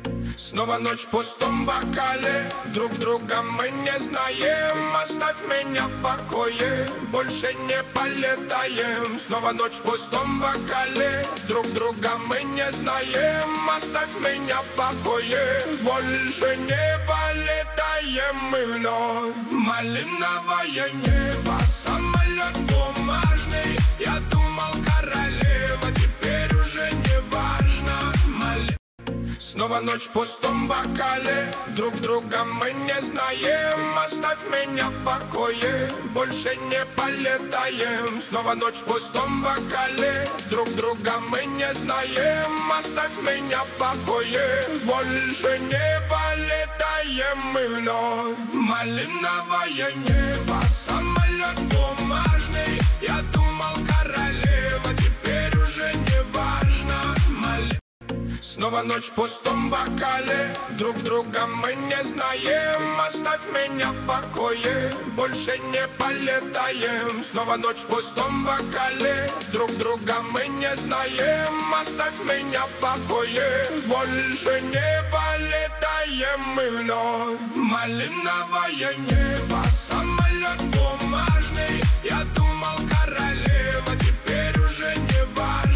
Снова ночь в пустом бокале, друг друга мы не знаем. Оставь меня в покое, больше не полетаем. Снова ночь в пустом бокале, друг друга мы не знаем. Оставь меня в покое, больше не полетаем мы вновь. Малиновое небо, самолет бумажный. Я думал, королева, теперь уже не важно. Снова ночь в пустом бокале, друг друга мы не знаем. Оставь меня в покое, больше не полетаем. Снова ночь в пустом бокале, друг друга мы не знаем. Оставь меня в покое, больше не полетаем мы вновь. Малиновое небо, самолет бумажный. Я думал, королева, теперь уже не важно. Снова ночь в пустом бокале, друг друга мы не знаем. Оставь меня в покое, больше не полетаем. Снова ночь в пустом бокале, друг друга мы не знаем. Оставь меня в покое, больше не полетаем мы вновь. Малиновое небо, самолет